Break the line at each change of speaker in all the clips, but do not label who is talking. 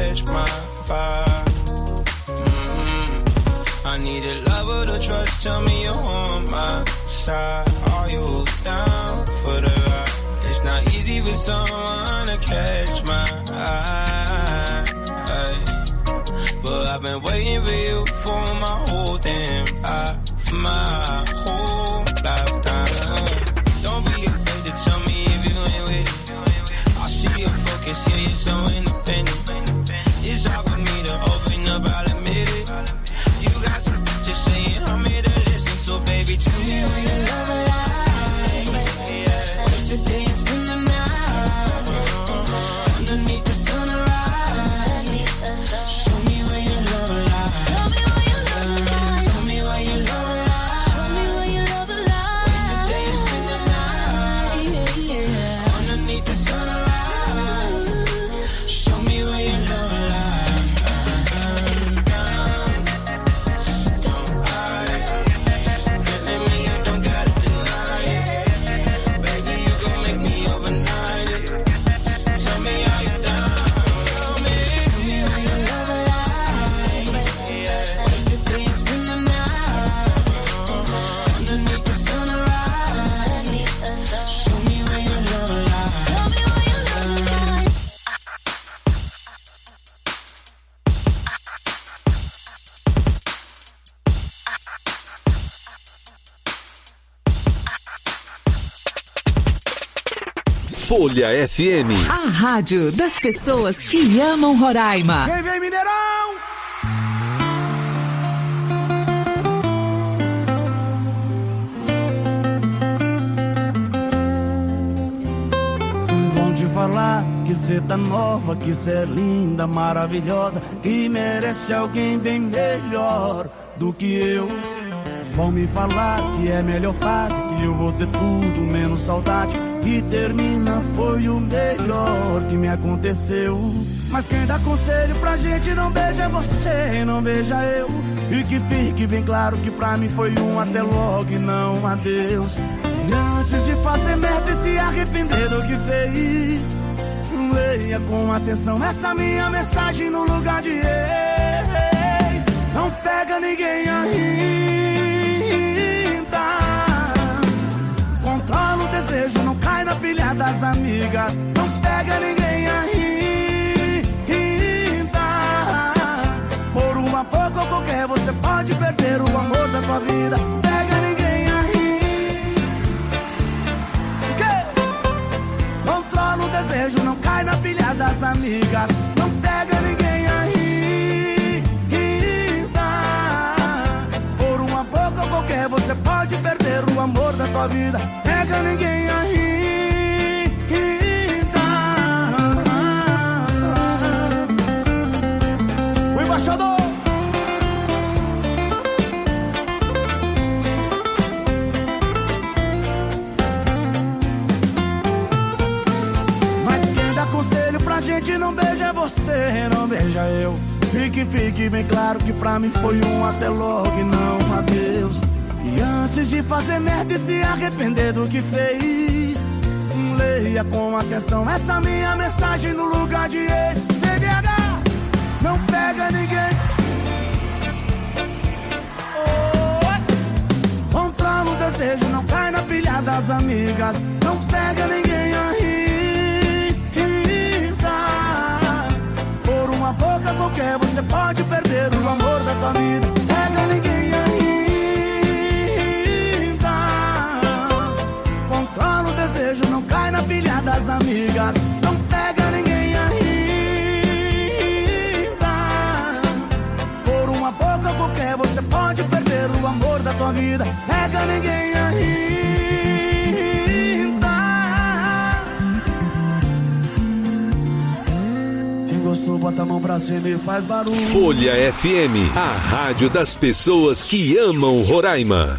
catch my vibe. I need a lover to trust, tell me you're on my side. Are you down for the ride? It's not easy for someone to catch my eye, but I've been waiting for you for my whole damn life, my whole lifetime. Don't be afraid to tell me if you ain't with it. I see your focus, yeah, you're so independent. It's hard for me to open up, I'll admit it. You got some just saying I'm here to listen, so baby, tell me where your love lies. What's the day and spend the night underneath the sunrise? Show me where your love lies. Tell me where your love lies. Tell me where your love lies. Show me where your love lies. What's the day and spend the night underneath the sunrise? Show me where your love lies. Don't hide it. Feeling me, you don't gotta deny it. Baby, you gon' make me overnight it. Tell me how you down. Tell me where your love lies. What's the day and spend the night underneath the sunrise? Show me where your love lies. Tell me where your love lies.
Folha FM.
A rádio das pessoas que amam Roraima.
Vem, vem, Mineirão! Vão te falar que cê tá nova, que cê é linda, maravilhosa, que merece alguém bem melhor do que eu. Vão me falar que é melhor fase, que eu vou ter tudo menos saudade, que termina foi o melhor que me aconteceu. Mas quem dá conselho pra gente não beija você, não beija eu. E que fique bem claro que pra mim foi um até logo e não adeus. E antes de fazer merda e se arrepender do que fez, leia com atenção essa minha mensagem no lugar de ex. Não pega ninguém ainda. Controla o desejo, não cai na pilha das amigas. Não pega ninguém ainda. Por uma pouco ou qualquer você pode perder o amor da tua vida. Pega ninguém ainda. Controla o desejo, não cai na pilha das amigas. Não pega ninguém ainda. Por uma pouco ou qualquer você pode perder o amor da tua vida. Pega ninguém ainda. O embaixador. Mas quem dá conselho pra gente não beija você, não beija eu. E que fique bem claro que pra mim foi um até logo e não adeus. E antes de fazer merda e se arrepender do que fez, leia com atenção essa minha mensagem no lugar de ex. TBH, não pega ninguém. Controla o desejo, não cai na pilha das amigas. Não pega ninguém ainda. Por uma boca qualquer você pode perder o amor da tua vida. Pega ninguém ainda. Controla o desejo, não cai na pilha das amigas. Não pega ninguém ainda. Por uma boca qualquer você pode perder o amor da tua vida. Pega ninguém ainda. Quem gostou bota a mão pra cima e faz barulho.
Folha FM, a rádio das pessoas que amam Roraima.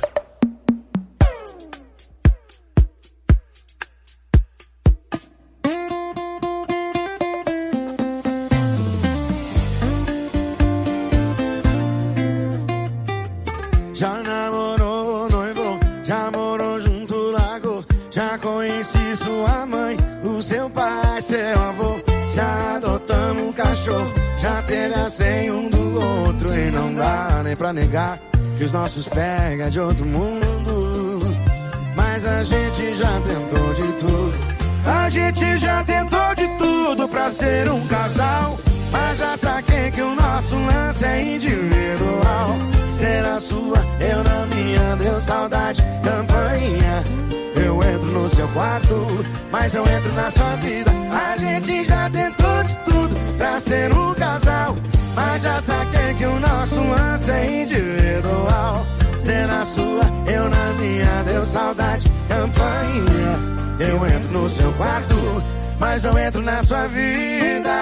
Já namorou, noivou, já morou junto, largou. Já conheci sua mãe, o seu pai, seu avô. Já adotamos um cachorro, já teve a senha um do outro. E não dá nem pra negar que os nossos pega de outro mundo. Mas a gente já tentou de tudo. A gente já tentou de tudo pra ser um casal. Mas já saquei que o nosso lance é individual. Ser a sua, eu na minha, deu saudade, campainha. Eu entro no seu quarto, mas eu entro na sua vida. A gente já tentou de tudo pra ser um casal. Mas já saquei que o nosso lance é individual. Ser a sua, eu na minha, deu saudade, campainha. Eu entro no seu quarto, mas eu entro na sua vida.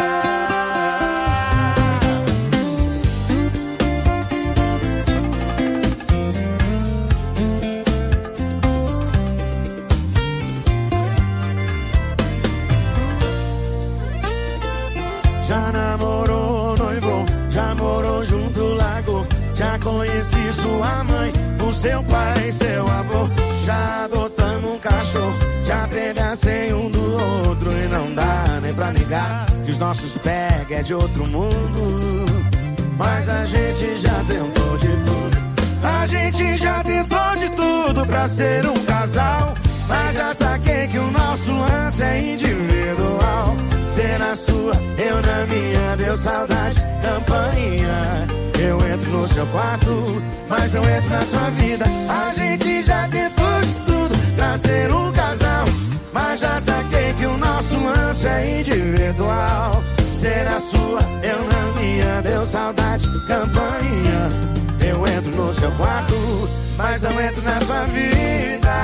Já namorou, noivou, já morou junto, largou. Já conheci sua mãe, o seu pai, seu avô. Já adotamos um cachorro, já teve a senha um do outro. E não dá nem pra negar que os nossos pega é de outro mundo. Mas a gente já tentou de tudo. A gente já tentou de tudo pra ser um casal. Mas já saquei que o nosso lance é individual. Ser na sua, eu na minha, deu saudade, campainha. Eu entro no seu quarto, mas eu entro na sua vida. A gente já tentou de tudo pra ser um casal. Mas já saquei que o nosso lance é individual. Ser na sua, eu na minha, deu saudade, campainha. Eu entro no seu quarto, mas eu entro na sua vida.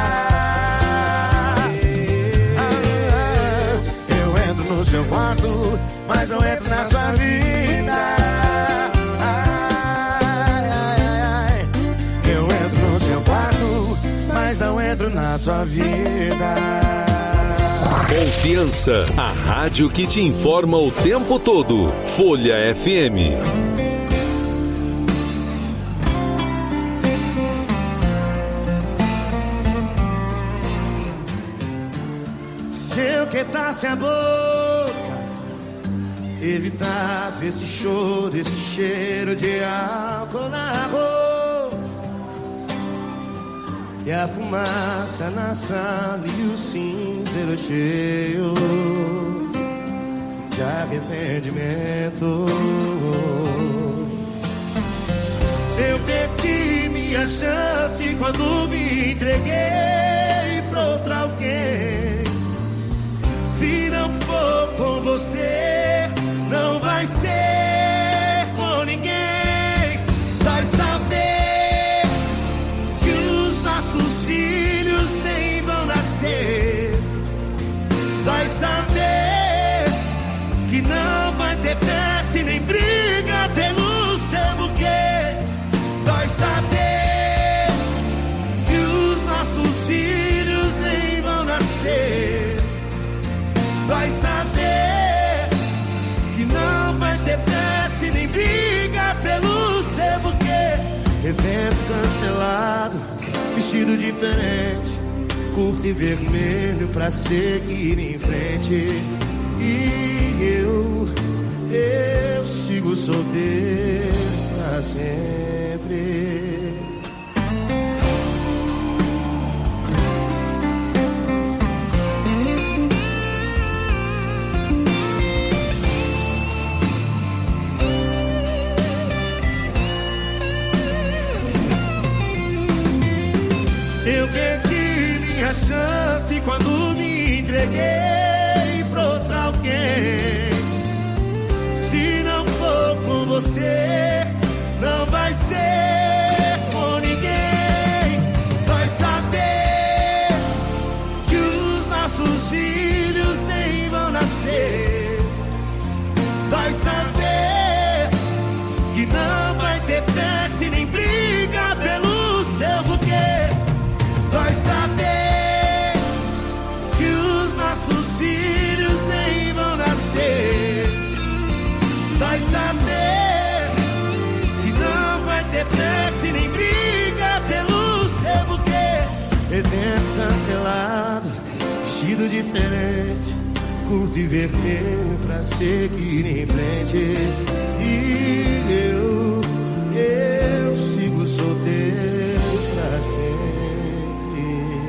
No seu quarto, mas eu entro na sua vida. Eu entro no seu quarto, mas não entro na sua vida.
Confiança, a rádio que te informa o tempo todo. Folha FM.
Se eu quedasse a boca, evitava esse choro, esse cheiro de álcool na roupa. E a fumaça na sala e o cinzeiro cheio de arrependimento. Eu perdi minha chance quando me entreguei pra outra alguém. Se não for com você, não vai ser com ninguém. Vai saber que os nossos filhos nem vão nascer. Vai saber que não vai ter festa e nem briga pelo seu buquê. Vai saber que os nossos filhos nem vão nascer. Vai saber que não vai ter festa e nem briga pelo seu buquê. Evento cancelado, vestido diferente, curto e vermelho pra seguir em frente. E eu sigo solteiro pra sempre. Eu perdi minha chance quando me entreguei pra outra alguém. Se não for com você, não vai ser com ninguém. Vai saber que os nossos filhos nem vão nascer. Vai saber que não vai ter festa e nem briga pelo seu buquê. Vai saber que os nossos filhos nem vão nascer. Vai saber que não vai ter festa e nem briga pelo seu buquê. Evento cancelado, vestido diferente, curto e vermelho pra seguir em frente. E eu sigo solteiro pra sempre.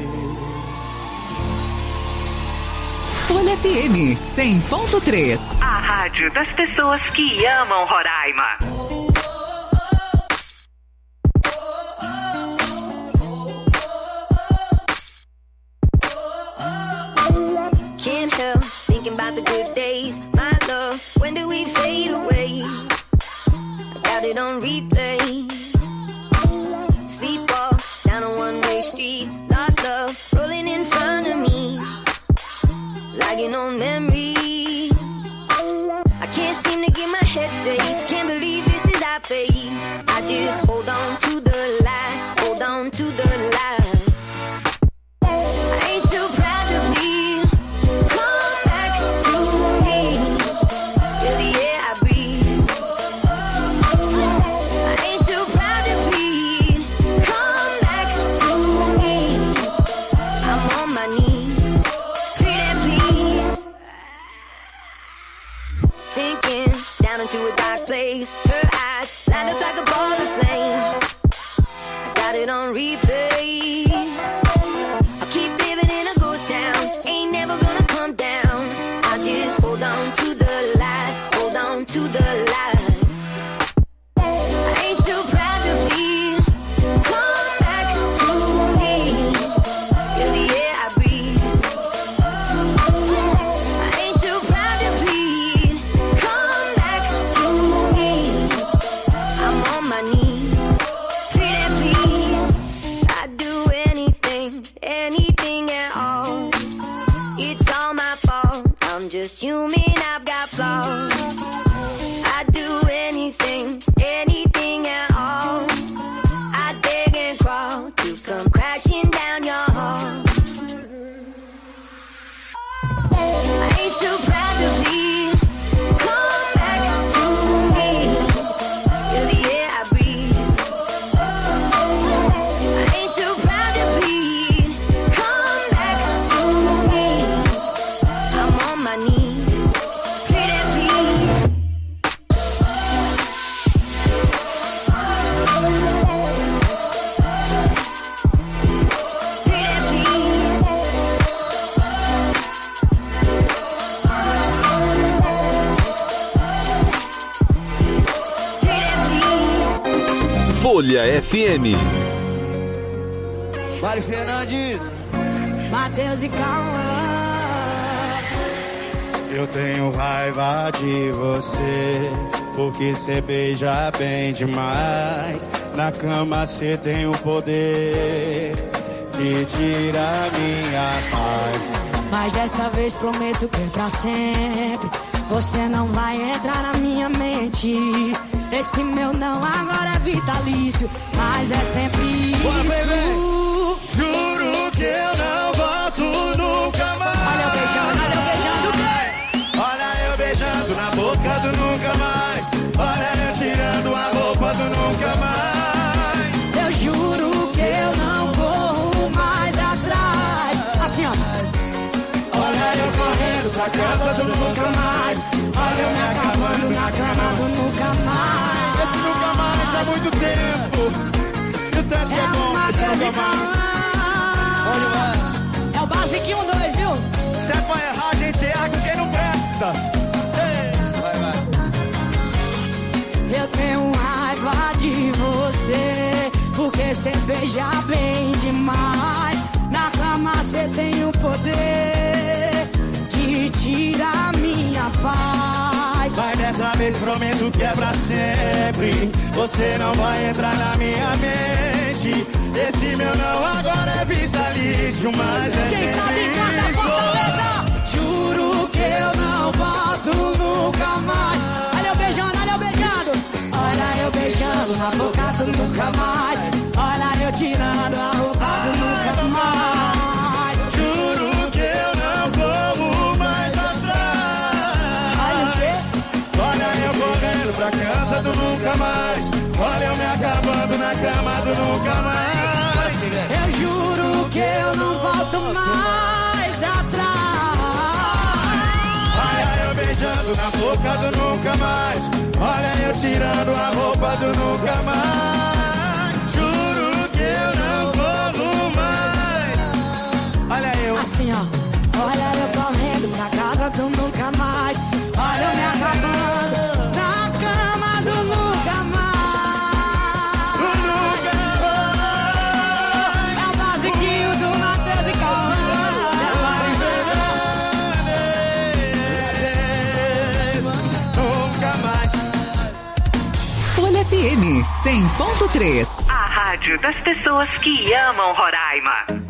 Folha FM 100.3.
A rádio das pessoas que amam Roraima.
Can't help thinking about the good days, my love. When do we fade away? I got it on replay. Sleepwalk down a one-way street, lost love rolling in front of me, lagging on memory. I can't seem to get my head straight. Can't believe this is our fate. I just hold on to the lie, hold on to the lie. I ain't too proud to please. Come back to me. You're the air I breathe. I ain't too proud to plead. Come back to me. I'm on my knees. Pretty please. Sinking down into a dark place. Her eyes light up like a ball of flame. I got it on replay. I'll keep living in a ghost town. Ain't never gonna come down. I'll just hold on to the light. Hold on to the light. I ain't too proud to plead. Come back to me. You're the air I breathe. I ain't too proud to plead. Come back to me. I'm on my knees. Pretty please. I'd do anything, anything at all. It's all my fault. I'm just human, I've got flaws. I'd do anything, anything at all. I'd beg and crawl to come crashing down your hall. I ain't too proud to plead. Come back to me. You're the air I breathe. I ain't too proud to plead. Come back to me. I'm on my knees. Pretty please. Pretty please.
Folha FM.
Mário Fernandes.
Matheus e Cauã.
Eu tenho raiva de você, porque cê beija bem demais. Na cama cê tem o poder de tirar minha paz.
Mas dessa vez prometo que é pra sempre. Você não vai entrar na minha mente. Esse meu não agora é vitalício, mas é sempre isso.
Juro que eu não volto nunca mais.
Olha eu beijando,
Olha eu beijando na boca do nunca mais. Olha eu tirando a roupa do nunca mais.
eu juro que eu não corro mais atrás. Assim ó.
Olha eu correndo pra casa do nunca mais. Olha eu me acabando na cama do nunca mais. Esse nunca mais há muito tempo. E o tanto que é bom que seus amantes.
É o basiquinho 2, viu?
Se é pra errar, a gente erra com quem não presta. Vai.
Eu tenho raiva de você, porque cê beija bem demais. Na cama cê tem o poder de tirar minha paz.
Mas dessa vez prometo que é pra sempre. Você não vai entrar na minha mente. Esse meu não agora é vitalício, mas é
Quem sabe canta Fortaleza.
Juro que eu não volto nunca mais.
Olha eu beijando, olha eu beijando na boca do nunca mais. Olha eu tirando a roupa do nunca mais.
Juro que eu não corro mais atrás.
Olha o quê?
Olha eu correndo pra casa do nunca mais. Olha eu me acabando na cama do nunca mais.
Eu juro que eu não volto mais atrás.
beijando na boca do nunca mais. Olha eu tirando a roupa do nunca mais. Juro que eu não corro mais. Olha eu
assim, ó. Olha eu correndo pra casa do nunca mais. Olha eu me acabando na cama do nunca mais.
do nunca mais.
É o basiquinho do Matheus e Cauã.
Nunca mais.
Folha FM 100.3.
A rádio das pessoas que amam Roraima.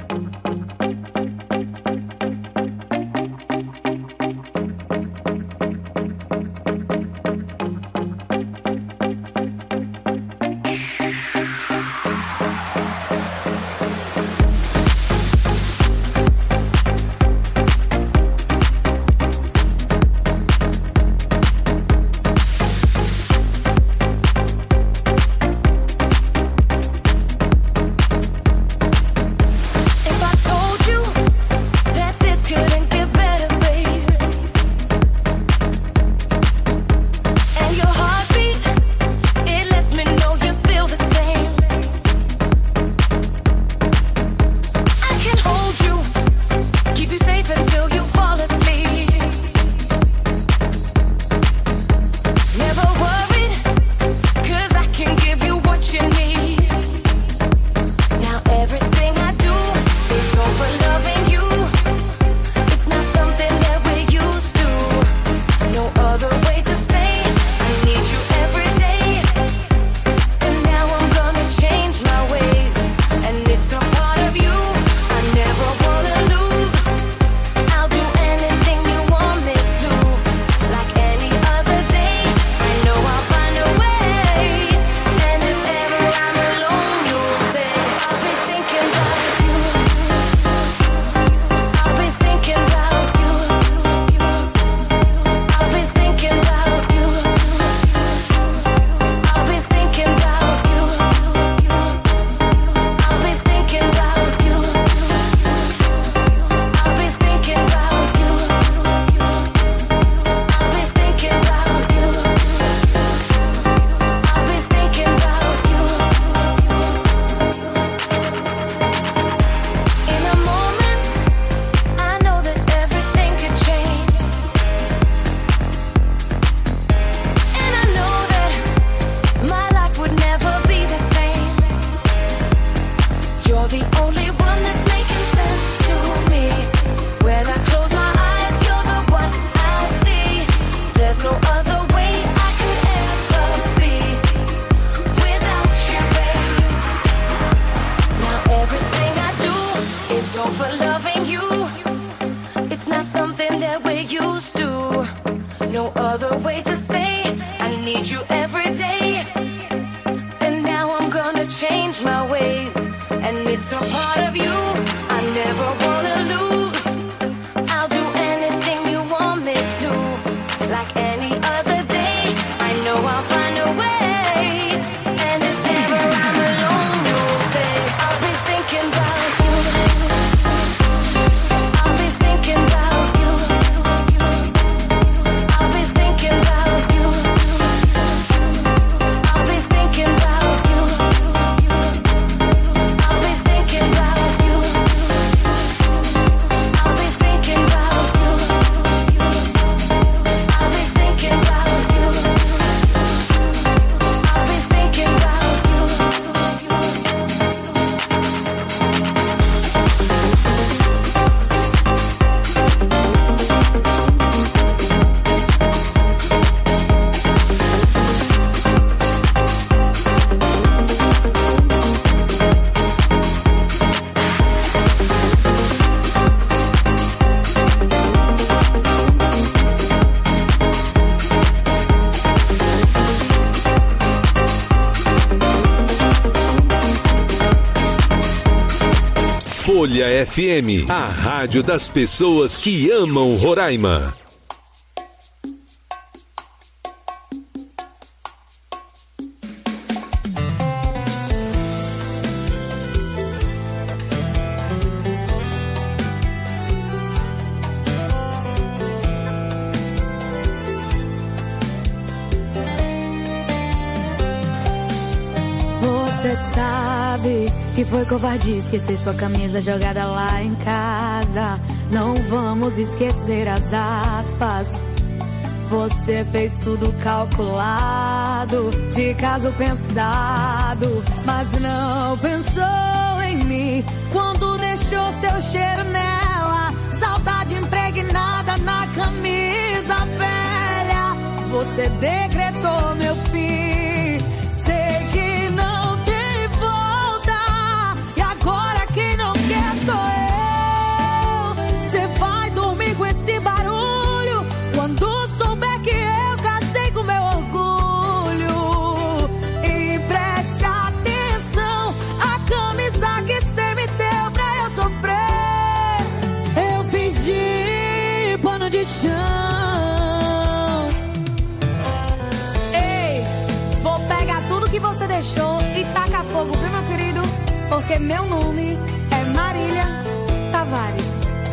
Folha FM, a rádio das pessoas que amam Roraima.
Você sabe que foi covardia esquecer sua camisa jogada lá em casa. Não vamos esquecer as aspas. Você fez tudo calculado, de caso pensado, mas não pensou em mim quando deixou seu cheiro nela. Saudade impregnada na camisa velha. Você decretou meu fim. Sei que não tem volta, e agora quem não quer sou eu. Você vai dormir com esse barulho quando souber que eu casei com meu orgulho. E preste atenção, a camisa que cê me deu pra eu sofrer, eu fingi pano de chão. Ei, vou pegar tudo que você deixou e tacar fogo, viu, meu querido? Porque meu nome é Marília Tavares.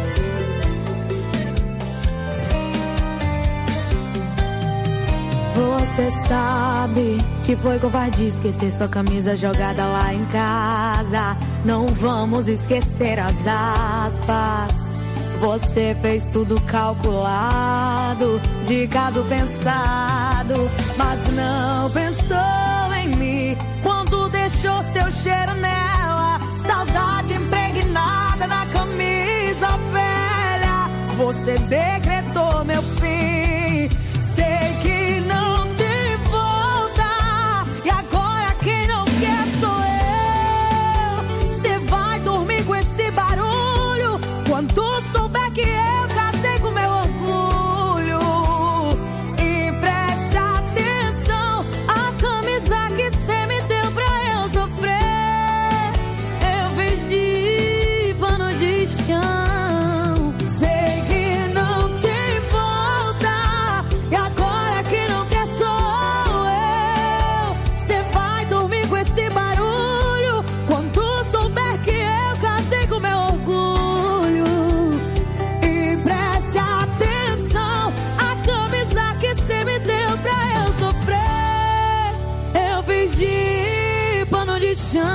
Você sabe que foi covardia esquecer sua camisa jogada lá em casa. Não vamos esquecer as aspas. Você fez tudo calculado, de caso pensado, mas não pensou em mim quando deixou seu cheiro nela. Saudade impregnada na camisa velha. Você decretou meu fim. Sei que não tem volta, e agora quem não quer sou eu. Você vai dormir com esse barulho quando souber que eu casei com meu orgulho. E preste atenção, a camisa que cê me deu pra eu sofrer, eu vesti pano de chão. Sei que não tem volta, e agora que não quer sou eu. Você vai dormir com esse barulho quando souber que eu casei com meu orgulho. E preste atenção, a camisa que você me deu pra eu sofrer, eu vesti pano de chão.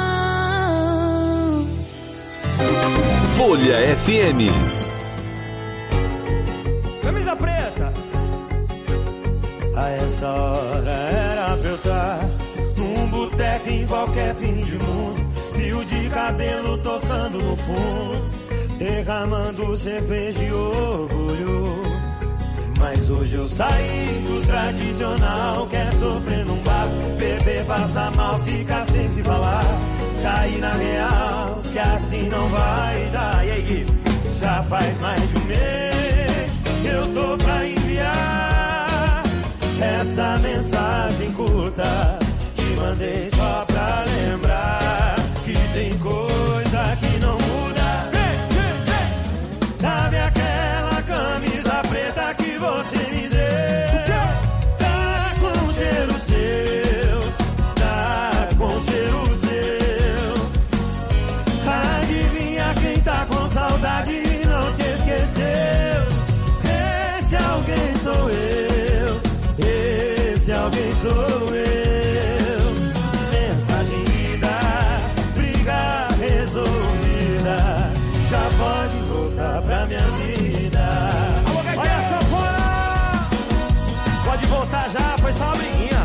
Folha FM.
Camisa preta. A essa hora era pra eu estar num boteco em qualquer fim de mundo. Fio de cabelo tocando no fundo, derramando cerveja e orgulho. Mas hoje eu saí do tradicional, quer sofrer num bar, beber, passar mal, ficar sem se falar. Cair na real, que assim não vai dar. E aí, já faz mais de um mês que eu tô pra enviar essa mensagem curta. Te mandei só pra lembrar que tem coisa que não muda. Sabe aquela camisa preta que você me deu? Tá com cheiro seu, tá com cheiro seu. Adivinha quem tá com saudade e não te esqueceu? Esse alguém sou eu, esse alguém sou eu. Mensagem lida, briga resolvida, já pode voltar pra minha vida.
Olha só fora! Pode voltar já, foi só uma briguinha.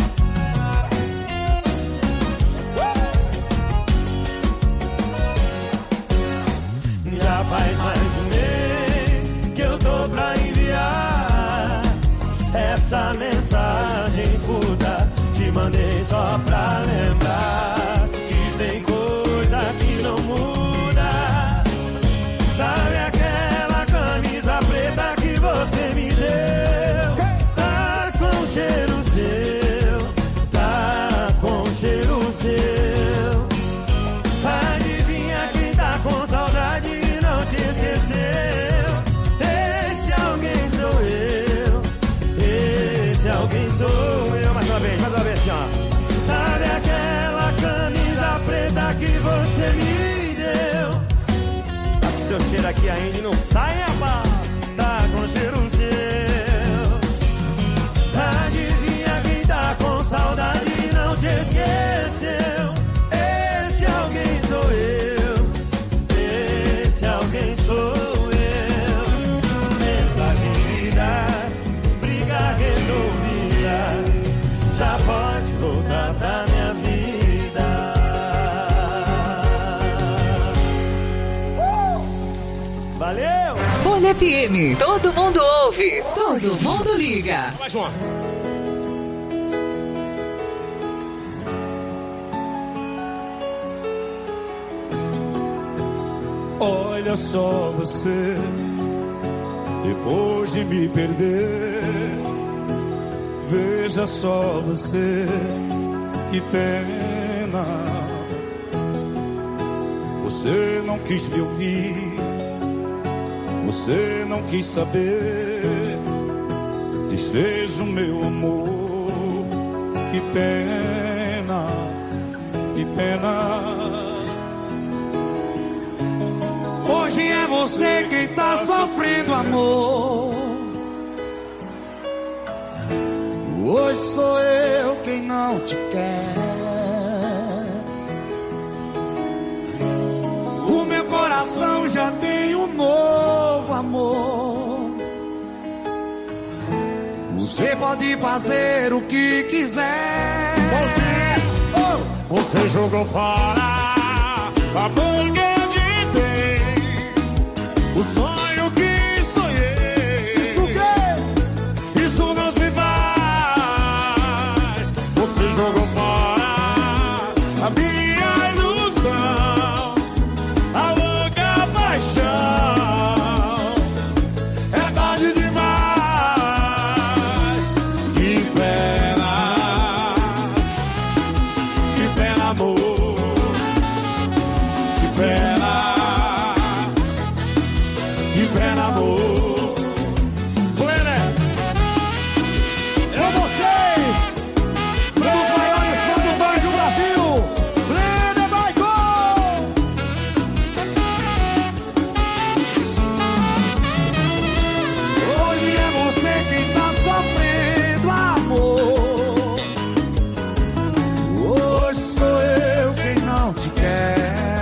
Já faz mais de um mês que eu tô pra enviar essa mensagem curta. Te mandei só pra lembrar que tem coisa que não muda. Sabe aquela camisa preta que você me deu? Tá com cheiro seu, tá com cheiro seu. Adivinha quem tá com saudade e não te esqueceu? Esse alguém sou eu, esse alguém sou eu.
Mais uma vez, senhor.
Sabe aquela camisa preta que você me deu?
Tá com seu cheiro aqui ainda e não sai, rapaz.
Tá com cheiro seu. Adivinha quem tá com saudade e não te esqueceu?
Folha FM. Todo mundo ouve, todo mundo liga.
Mais uma.
Olha só você, depois de me perder. Veja só você, que pena. Você não quis me ouvir, você não quis saber. Desfez o meu amor, que pena, que pena. Hoje é você quem tá sofrendo, amor. Hoje sou eu quem não te quer. O meu coração já tem um novo amor. Você pode fazer o que quiser. Você jogou fora a boca. O sonho que sonhei. Isso o quê? Isso não se faz. Você jogou fora a minha ilusão, a louca paixão. É tarde demais. Que pena, amor. Que pena. Pena, amor. Plena. É vocês, um dos maiores produtores do Brasil. Plena, Michael. Hoje é você quem tá sofrendo, amor. Hoje sou eu quem não te quer.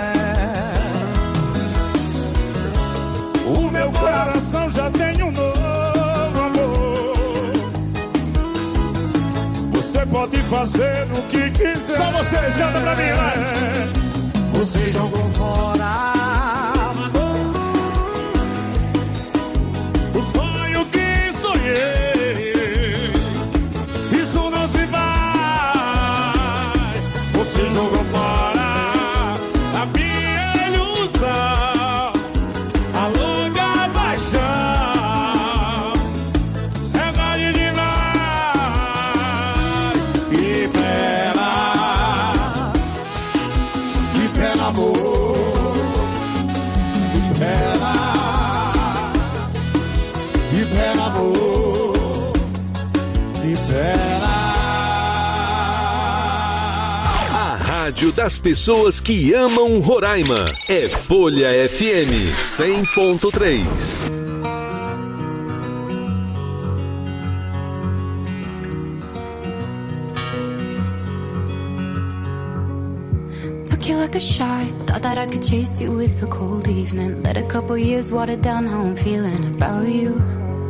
O meu coração já tem um novo amor. Você pode fazer o que quiser. Só vocês, canta pra mim, vai. Você jogou fora o sonho que sonhei. Isso não se faz. Você jogou fora a minha ilusão, a louca paixão. É tarde demais. Que pena, amor. Que pena, amor. Que pena.
A rádio das pessoas que amam Roraima é Folha FM 100.3.
Took you like a shot, thought that I could chase you with a cold evening. Let a couple years water down how I'm feeling about you.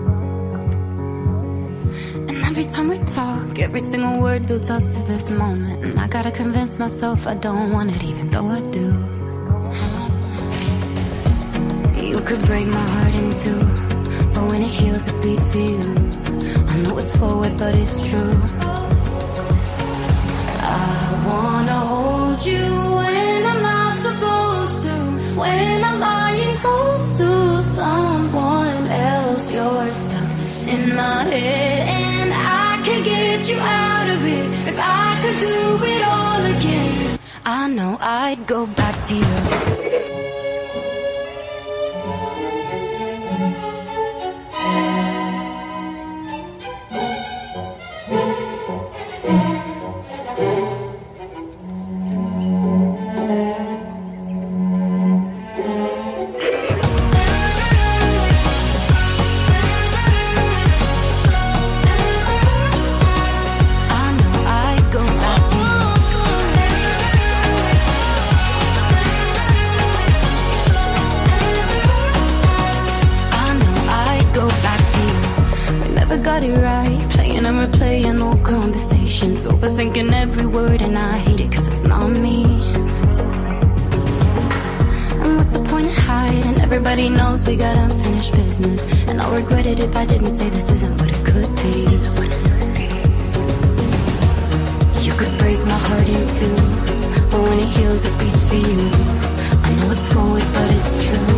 And every time we talk, every single word builds up to this moment. And I gotta convince myself I don't want it, even though I do. You could break my heart in two, but when it heals, it beats for you. I know it's forward, but it's true. I wanna hold you when I'm not supposed to, when I'm lying close to someone else. You're stuck in my head and I can't get you out of it. If I could do it all again, I know I'd go back to you. Got it right, playing and replaying old conversations, overthinking every word, and I hate it cause it's not me. And what's the point of hide, and everybody knows we got unfinished business. And I'll regret it if I didn't say this isn't what it could be. You could break my heart in two, but when it heals it beats for you. I know it's forward but it's true.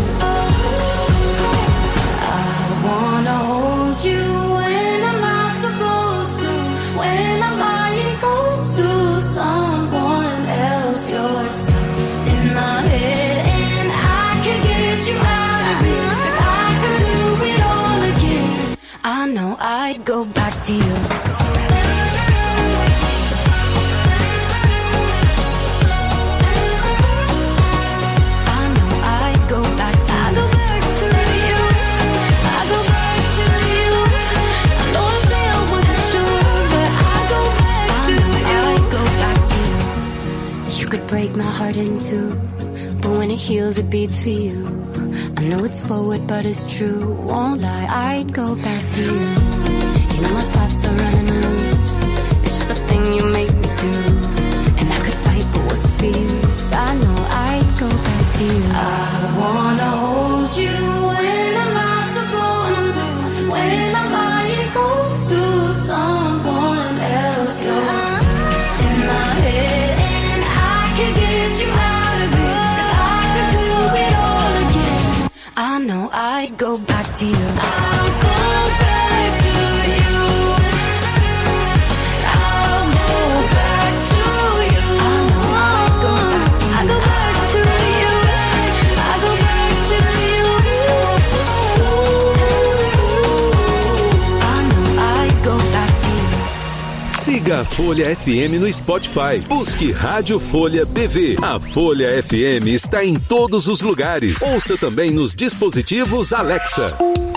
I wanna hold you when I'm not supposed to, when I'm lying close to someone else. You're stuck in my head and I can get you out of it. If I could do it all again, I know I'd go back to you. Could break my heart in two, but when it heals it beats for you. I know it's forward but it's true, won't lie, I'd go back to you. You know my thoughts are running loose, it's just a thing you make me do. And I could fight but what's the use, I know I'd go back to you. I wanna hold you when I'm not supposed to, when I'm lying close to someone else. You're in my head, get you out of it. If I could do it all again, I know I'd go back to you. I'll go back to you. I'll go back to you. I know I'd go back to you. I'll go back to you. I'll go back to you. I know I'd go back to you.
Siga a Folha FM no Spotify. Busque Rádio Folha BV. A Folha FM está em todos os lugares. Ouça também nos dispositivos Alexa.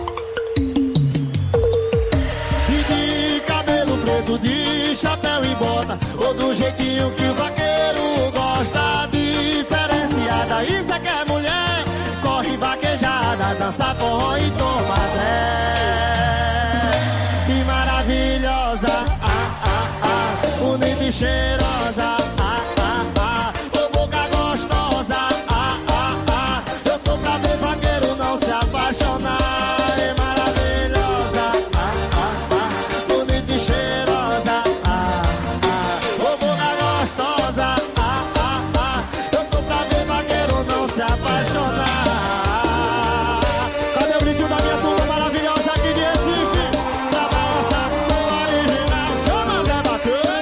De cabelo preto, de chapéu e bota, ou do jeitinho que o vaqueiro gosta. Diferenciada, isso é que é mulher. Corre vaquejada, dança forró e toma dré. E maravilhosa, bonita e cheirosa, ô boca gostosa, eu tô pra ver vaqueiro não se apaixonar. É maravilhosa, bonita e cheirosa, ô boca gostosa, eu tô pra ver vaqueiro não se apaixonar. Cadê o brilho da minha turma maravilhosa aqui de Recife? Pra balançar o original, chama Zé Bacana.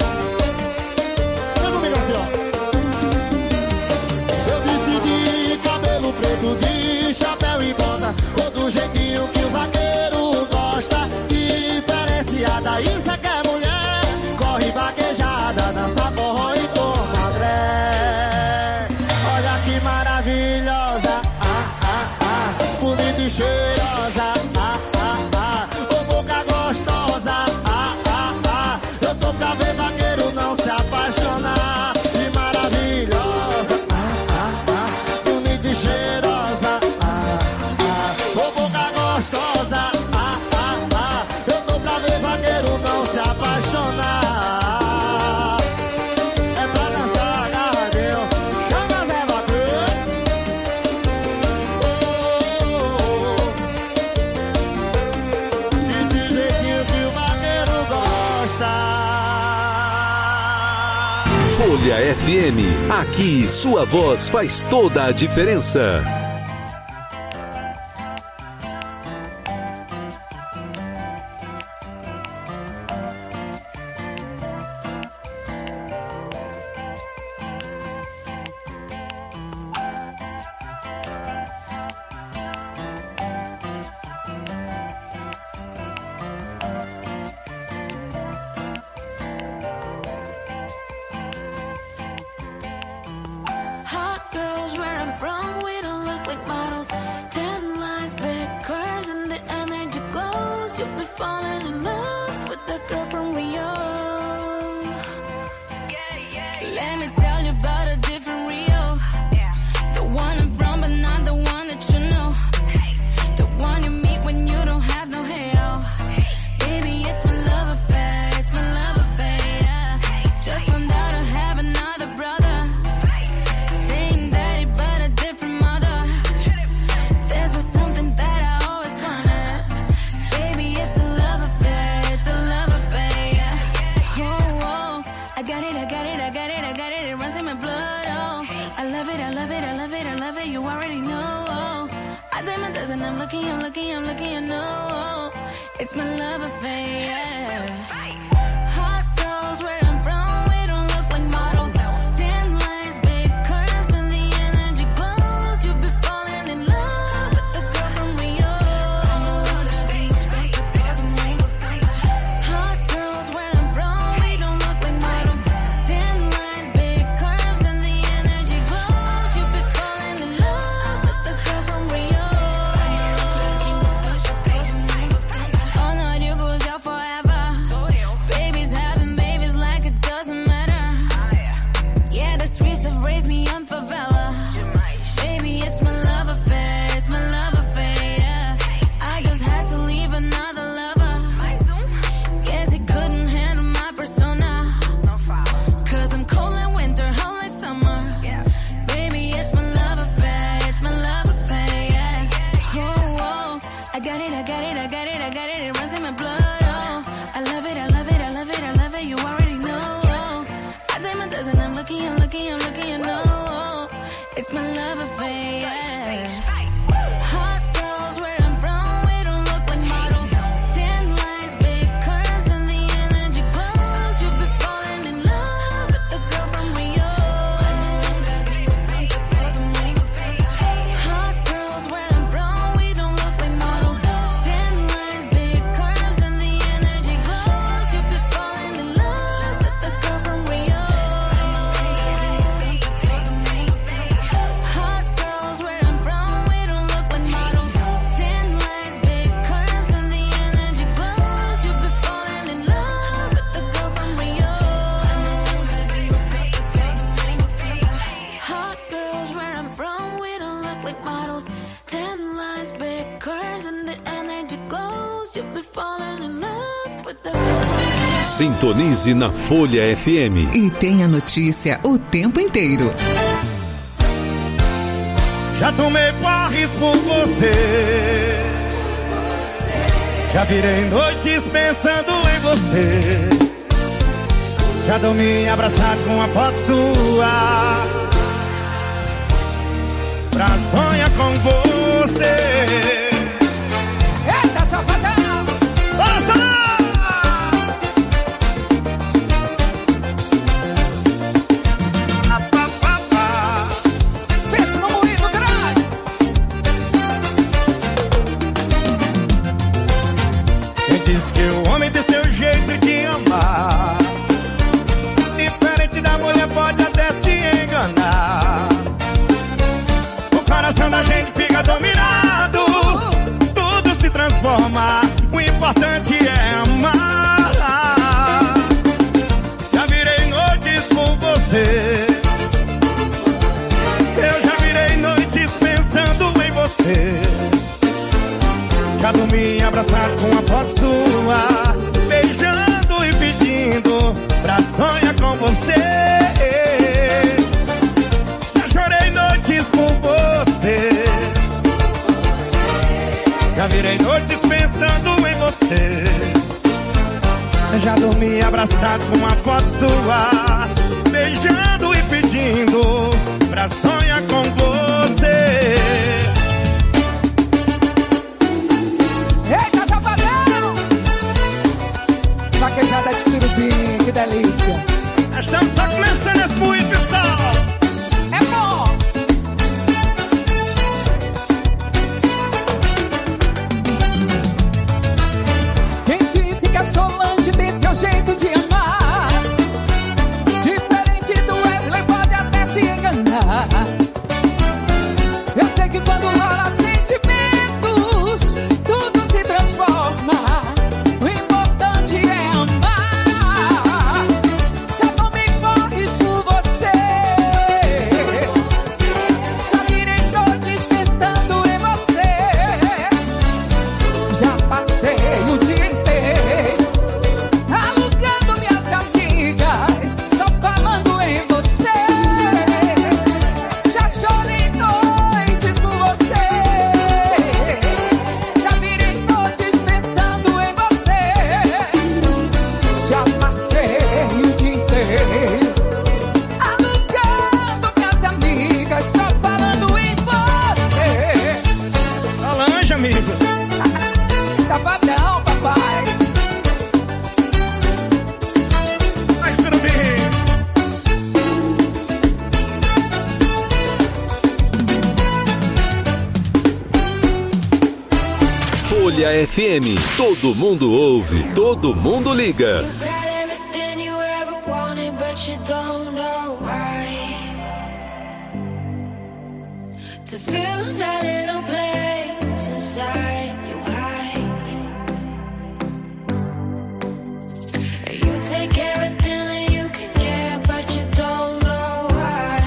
Eu decidi cabelo preto, de chapéu e bota, ou do jeitinho que o vaqueiro gosta. Diferenciada, isso é que é mulher. Corre vaquejada, dança forró e toma dré. Olha que maravilhosa, bonita e cheirosa, ô boca gostosa, eu tô pra ver vaqueiro não se apaixonar. E maravilhosa, bonita e cheirosa, ô boca gostosa, eu tô pra ver vaqueiro não se apaixonar. É pra dançar agarradinho, chama Zé Bacana. E de jeitinho que o vaqueiro gosta.
Folha FM. Aqui, sua voz faz toda a diferença.
Hot girls where I'm from, we don't look love it, I love it, I love it, I love it, you already know. I did my dozen, I'm looking, I know. It's my love affair, yeah. Hot girls where I'm from, we don't look like models. 10 lines, big curves, and the energy glows. You'll be falling in love with the girl from Rio. Hot girls where I'm from, we don't look like models. 10 lines, big curves, and the energy glows. You'll be falling in love with the girl from Rio. All night you goes out forever. Babies having babies like it doesn't matter. Yeah, the streets have raised me on favela. Baby, it's my love affair, it's my love affair, yeah. I just had to leave another lover. Guess he couldn't handle my persona. Cause I'm cold in winter, hot like summer. Baby, it's my love affair, it's my love affair, yeah. Oh, oh. I got it, I got it, I got it, I got it, it runs in my blood, oh. I love it, I love it, I love it, I love it, you already know. I did my dozen, I'm looking, I know. It's my love affair, yeah. Hot girls where I'm from, we don't look like models. 10 lines, big curves, and the energy glows. You'll be falling in love with the girl from Rio. Hot girls where I'm from, we don't look like models. 10 lines, big curves, and the energy glows. You'll be falling in love with the girl from Rio. Hot girls where I'm from, we don't look like models. 10 lines, big curves, and the energy glows. You'll be falling in love with the girl from Rio. Hot girls where I'm from, we don't look like models. 10 lines, big curves, and the energy glows. You'll be falling in love with the girl.
Sintonize na Folha FM.
E tem a notícia o tempo inteiro.
Já tomei porres por você. Já virei noites pensando em você. Já dormi abraçado com uma foto sua. Pra sonhar com você.
Eita, safadão!
Bora, Sá!
Pensa no moído grande!
Quem disse que o homem tem seu jeito de amar? Diferente da mulher pode até se enganar. O coração da gente fica dominado. Tudo se transforma. O importante é amar. Já virei noites por você. Eu já virei noites pensando em você. Já dormi abraçado com uma foto sua. Beijando e pedindo pra sonhar com você. Já chorei noites por você. Já virei noites pensando em você. Já dormi abraçado com uma foto sua. Beijando e pedindo pra sonhar com você.
Eita, safadão! Vaquejada de surubim, que delícia!
Nós estamos só começando esse moído, pessoal!
É bom! Quem disse que a Solange tem seu jeito de amar? Diferente do Wesley, pode até se enganar. Eu sei que quando rola sentimentos, tudo se transforma. O importante é amar. Já tomei porres por você.
Folha FM. Todo mundo ouve, todo mundo liga.
To feel that little place inside you hide. You take everything that you can get, but you don't know why.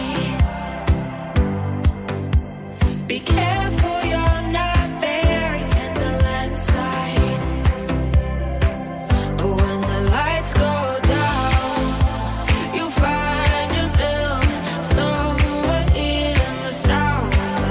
Be careful, you're not buried in the landslide. But when the lights go down, you find yourself somewhere in the sound.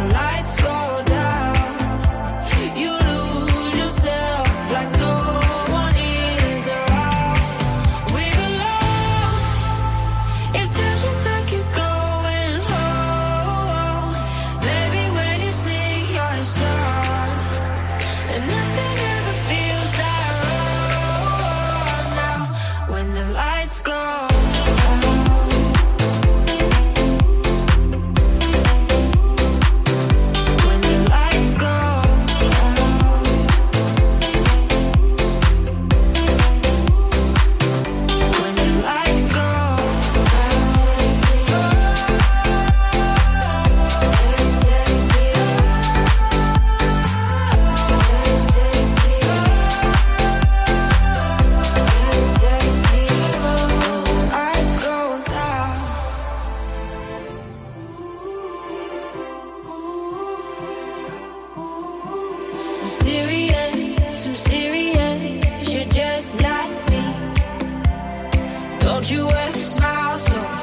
I'm serious, you're just like me. Don't you ever smile so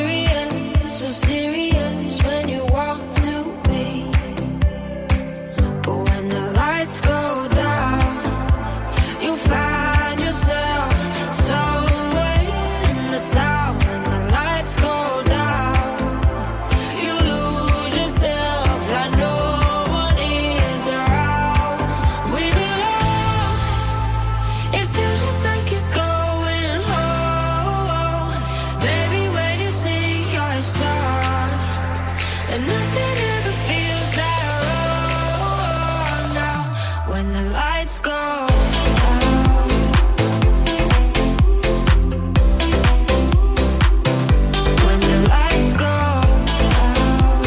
serious when you want to be. But when the lights go down, you find yourself somewhere in the sound. When the lights go down, you lose yourself like no one is around. We belong, it feels just like you're going home. Baby, when you sing your song, and nothing ever feels that wrong. Now, when the lights go down, when the lights go down,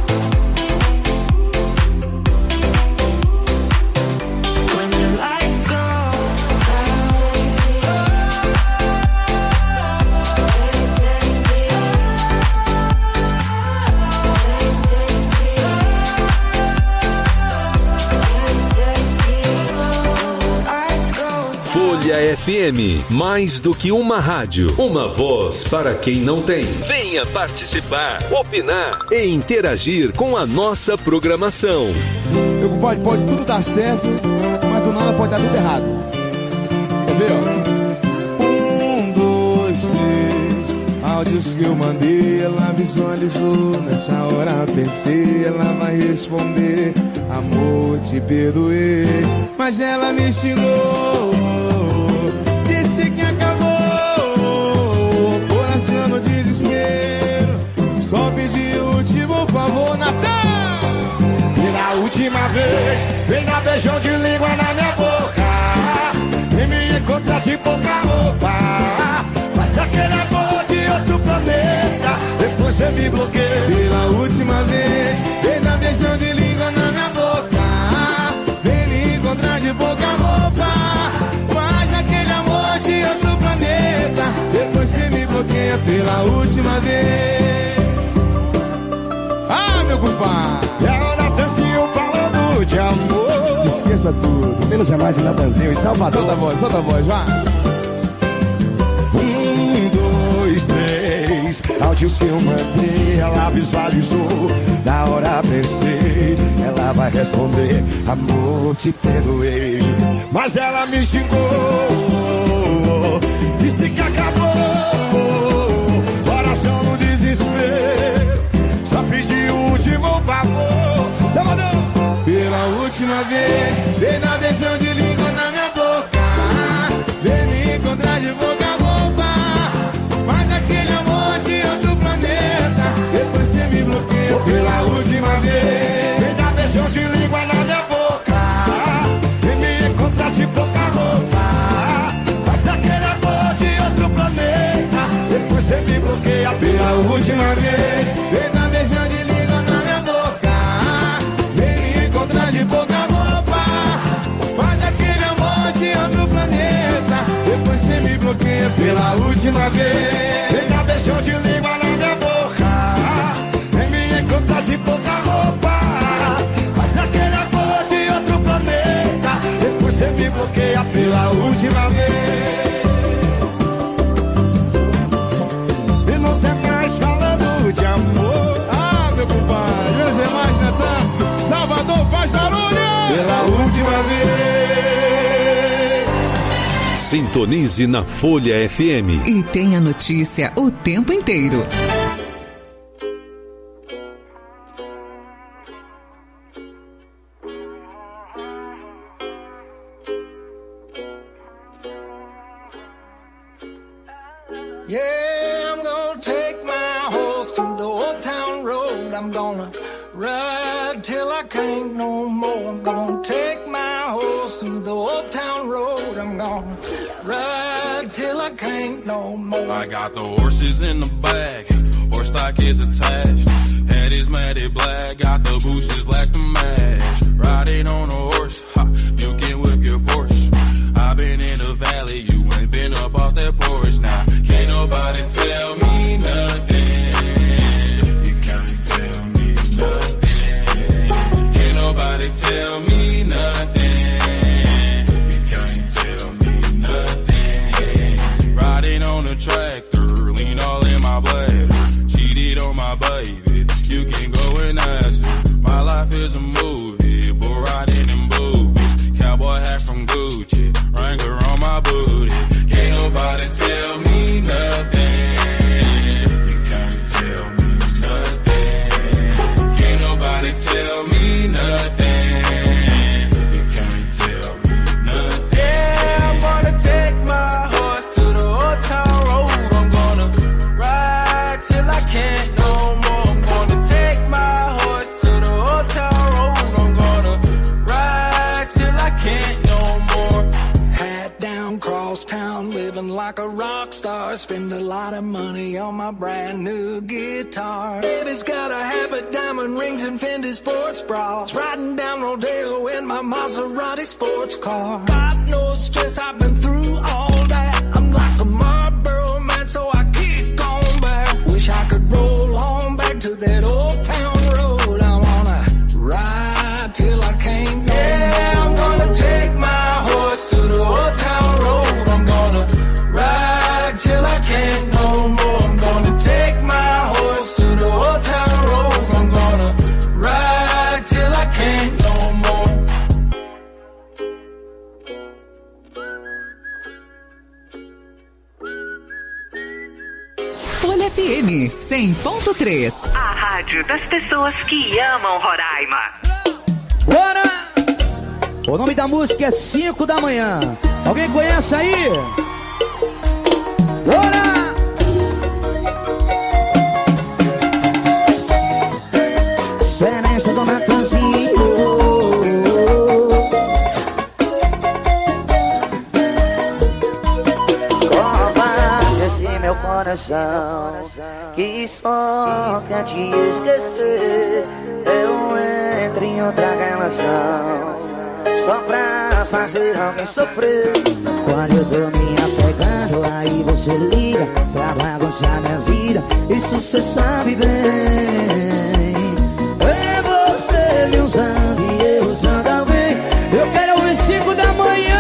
when the lights go
Folha FM, mais do que uma rádio, uma voz para quem não tem. Venha participar, opinar e interagir com a nossa programação.
Pode tudo dar certo, mas do nada pode dar tudo errado. Quer ver, ó? 1, 2, 3, áudios que eu mandei, ela visualizou. Nessa hora pensei, ela vai responder: amor, te perdoei. Mas ela me xingou, disse que acabou, coração no desespero. Só pedi o último favor, Natal.
Pela última vez, vem dar beijão de língua na minha boca. Vem me encontrar de pouca roupa. Mas aquele amor de outro planeta, depois você me bloqueia.
Pela última vez, vem dar beijão de língua na minha boca. Vem me encontrar de pouca roupa. Mas aquele amor de outro planeta, depois você me bloqueia pela última vez. Ah, meu compadre!
É o Natanzinho falando de amor.
Esqueça tudo, menos é mais em Natanzinho, em Salvador. Solta a voz, vá.
1, 2, 3, áudios que eu mandei, ela visualizou. Na hora pensei, ela vai responder: amor, te perdoei. Mas ela me xingou, disse que acabou, coração no desespero. Só pedi o último favor, Salvador.
Pela última vez, vem dar beijão de língua na minha boca. Vem me encontrar de boca a roupa. Mas aquele amor de outro planeta, depois você me bloqueia pela última vez.
Vem dar beijão de língua na minha boca. Vem me
última vez. Vem dar beijão de língua na minha boca. Vem me encontrar de pouca roupa. Faz aquele amor de outro planeta. Depois você me bloqueia pela última vez.
Vem dar beijão de língua na minha boca. Vem me encontrar de pouca roupa. Faz aquele amor de outro planeta. Depois você me bloqueia pela última vez. E não sei mais falando de amor.
Ah, meu compadre, meus irmãos, Natan, Salvador faz barulho!
Pela última vez.
Sintonize na Folha FM.
E tem a notícia o tempo inteiro.
Yeah, I'm gonna take my horse to the old town road. I'm gonna ride till I can't no more. I'm gonna take my horse to the old town road. I'm gonna ride till I can't no more.
I got the horses in the back, horse stock is attached. Head is matted black, got the bushes black to match. Riding on a horse, ha, you can whip your Porsche. I've been in the valley, you ain't been up off that porch now. Can't nobody tell me nothing. You can't tell me nothing. Can't nobody tell me nothing. You can't tell me nothing. Riding on a tractor, lean all in my bladder. Cheated on my baby, you can go and ask her. My life is a movie, bull riding in boobies. Cowboy hat from Gucci, Wrangler on my booty. Can't nobody tell me nothing. You can't tell me nothing. Can't nobody tell me nothing. You can't tell me nothing.
Yeah, I'm gonna take my horse to the old town road. I'm gonna ride till I can't no more. I'm gonna take my horse to the old town road. I'm gonna ride till I can't no more. Hat down, cross town, living like a rock star. Spend a lot of money on my brand new guitar. Baby's got a habit, diamond rings and Fendi sports bras. Riding down Rodeo in my Maserati sports car. Got no stress, I've been through all that. I'm like a Marlboro man, so I kick on back. Wish I could roll on back to that old town road. I wanna ride till I can't no more. I'm gonna take my horse to the old town road. I'm gonna ride till I can't no more. I'm gonna take my horse to the old town road. I'm gonna ride till I can't no more.
Folha FM 100.3.
A rádio das pessoas que amam Roraima.
Bora! O nome da música é 5 da manhã. Alguém conhece aí? Bora! Seresta do Natanzinho. Covarde esse meu coração que só quer te esquecer. Eu entro em outra relação só pra fazer alguém sofrer. Quando eu tô me apegando, aí você liga pra bagunçar minha vida. Isso cê sabe bem. É você me usando e eu usando alguém. Eu quero ouvir 5 da manhã.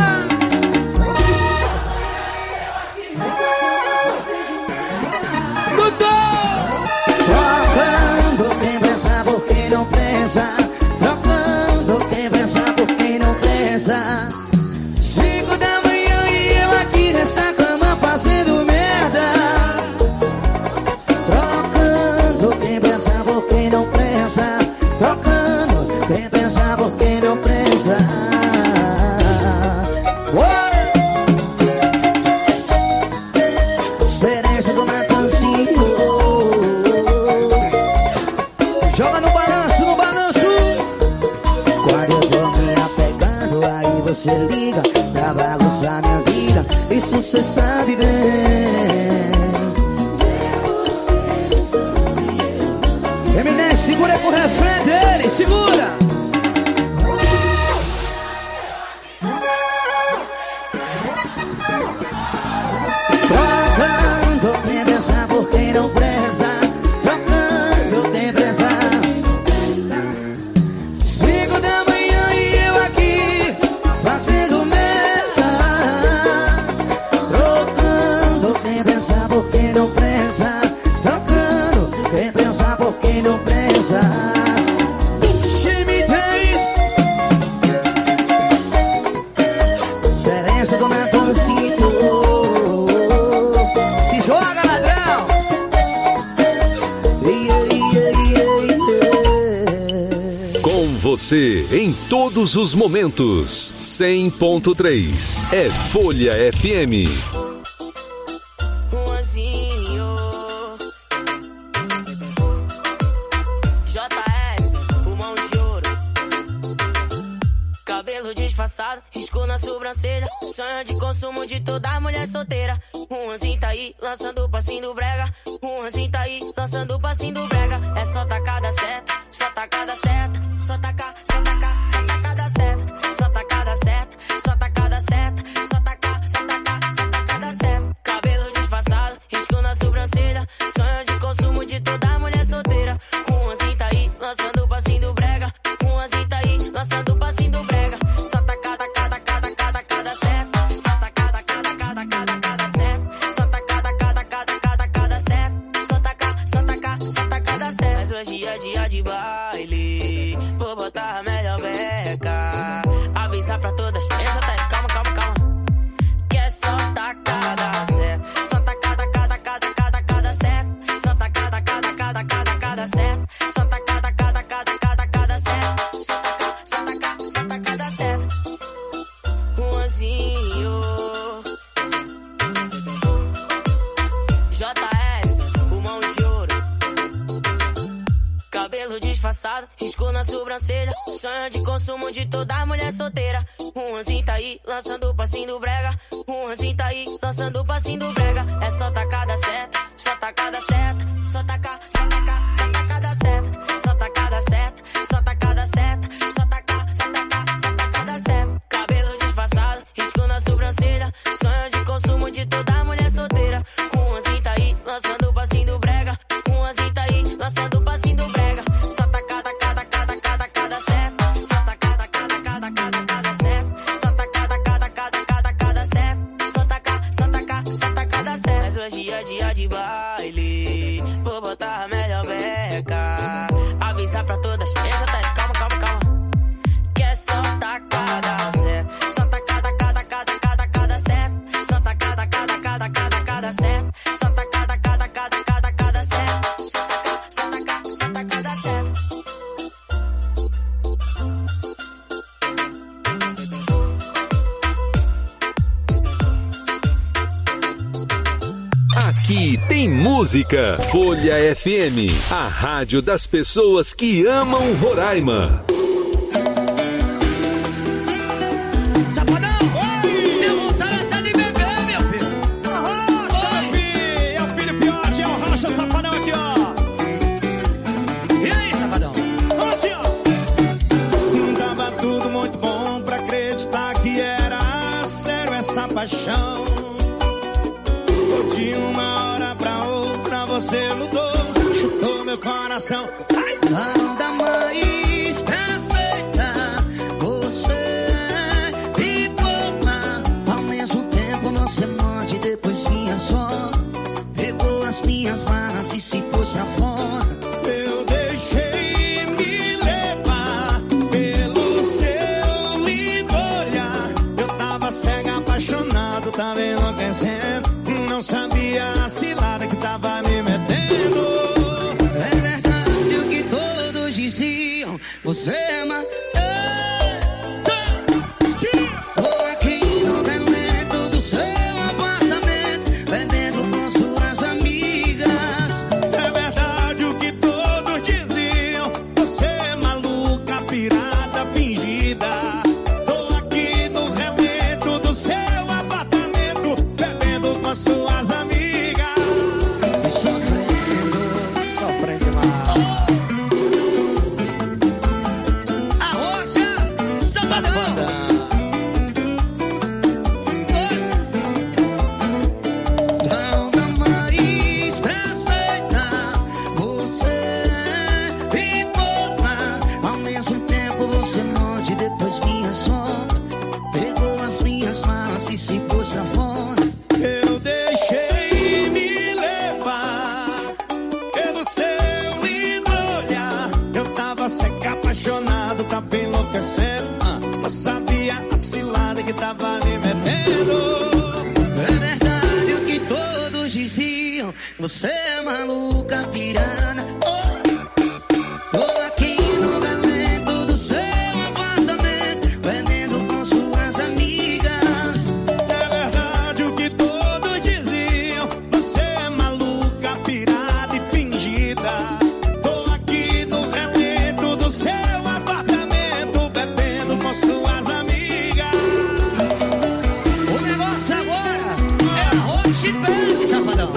Trocando quem pensa por quem não pensa. Trocando quem pensa por quem não pensa. 5 da manhã e eu aqui nessa cama fazendo merda. Trocando quem pensa por quem não pensa. Trocando quem pensa por quem não pensa. Cereja do Natanzinho. Joga no balanço, no balanço. Quando eu tô me apegando, aí você liga pra bagunçar minha vida. Isso cê sabe bem. quem não presta. Trocando quem pensa por quem não presta. Seresta do Matoncito. Se joga, ladrão.
Com você em todos os momentos. 100.3 é Folha FM.
Risco na sobrancelha, sonho de consumo de toda mulher solteira. Um anzinho tá aí, lançando o passinho do brega. Um anzinho tá aí, lançando o passinho do brega. É só tacada certa, só tacada certa. Só tacar, só tacar, só tacada certa. Só tacada certa, só tacada certa. Só tacar, só tacar, só tacada certa. Cabelo disfarçado, risco na sobrancelha. Sonho de consumo de toda mulher solteira. Um anzinho tá aí, lançando o passinho do brega. Um anzinho tá aí, lançando o passinho do brega. Hoje é dia de baile, vou botar a melhor beca. Avisar pra todas, calma, calma, calma. Que é só tacada certa. Só tacada, cada certa. Só tacada, cada certa. Só tacada, cada certa. Só tacada certa. Um anzinho. JS, o mão de ouro. Cabelo disfarçado, risco na sobrancelha. Sonho de consumo de toda mulher solteira. Um anzinho tá aí, lançando o passinho do brega. Um anzinho tá aí, lançando o passinho do brega. É só tacada certa, só tacada certa. Só tacar, só tacar, só tacada certa. Só tacada certa, só tacada certa. Só tacar, só tacar, só tacada certa. Cabelo disfarçado, risco na sobrancelha. Sonho de consumo de toda mulher solteira. Um anzinho tá aí, lançando o passinho do brega. Um anzinho tá aí, lançando o passinho do brega. Só tacada, cada certo. Só tacada, cada certo. Só tacada, cada certo. Só tacada certo. Mas hoje é dia de baile, vou botar a melhor beca. Avisar pra todas, calma, calma, calma. Que é só tacada certo. Só tacada, cada certo. Só tacada, cada certo. Só tacada, cada certo. Só tacada certo.
Aqui tem música. Folha FM, a rádio das pessoas que amam Roraima.
Paixão. De uma hora pra outra você mudou, chutou meu coração. Ai!
Não dá mais pra aceitar. Você é pipoca. Ao mesmo tempo não se morde, depois vinha só. Pegou as minhas malas e se pôs pra fora.
Eu deixei me levar pelo seu lindo olhar. Eu tava cega, apaixonado, tava enlouquecendo. Não sabia a cilada que tava me metendo.
É verdade o que todos diziam. Você é uma... Tô aqui no elemento do seu apartamento, bebendo com suas amigas.
É verdade o que Você é maluca, pirana. Tô aqui no galento do seu apartamento, bebendo com suas amigas.
É verdade o que todos diziam. Você é maluca, pirada e fingida. Tô aqui no galento do seu apartamento, bebendo com suas amigas.
O negócio agora é arroz e peixe, safadão.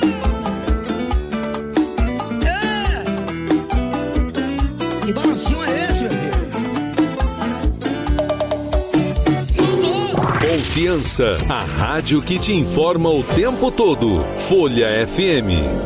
Que balancinho é esse, meu filho?
Confiança, a rádio que te informa o tempo todo. Folha FM.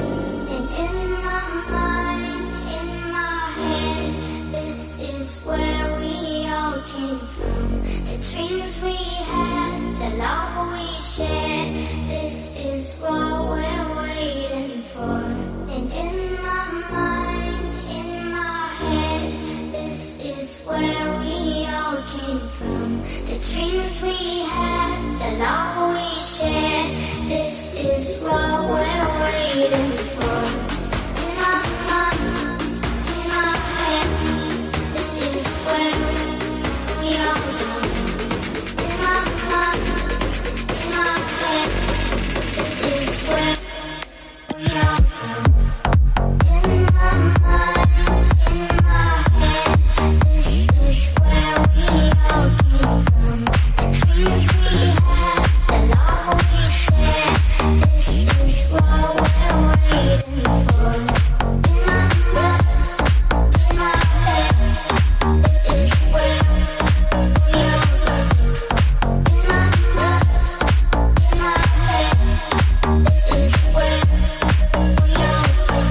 This is where we all came from. The dreams we had, the love we shared. This is what we're waiting for. And in my mind, in my head, this is where we all came from. The dreams we had, the love we shared. This is what we're waiting for. In my mind, in my head, this is where we all come. In my mind, in my head, this is where we all come. In my mind, in my head, this is where we all came from. The dreams we had, the love we shared. This is what we're waiting for. In my mind, in my head, this is where we all come. In my mind, in my head, this is where we all come.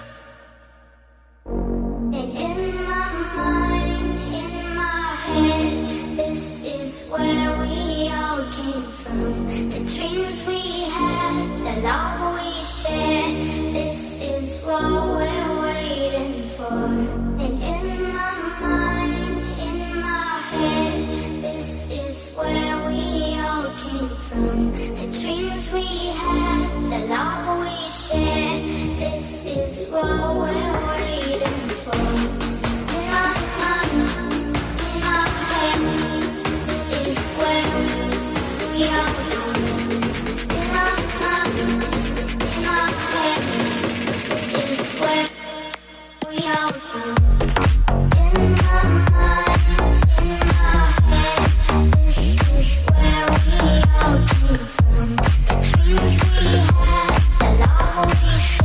And in my mind, in my head, this is where we all came from. The dreams we had, the love we shared. This is what we're waiting for. And in my mind, in my head, this is where we all came from. The dreams we had, the love we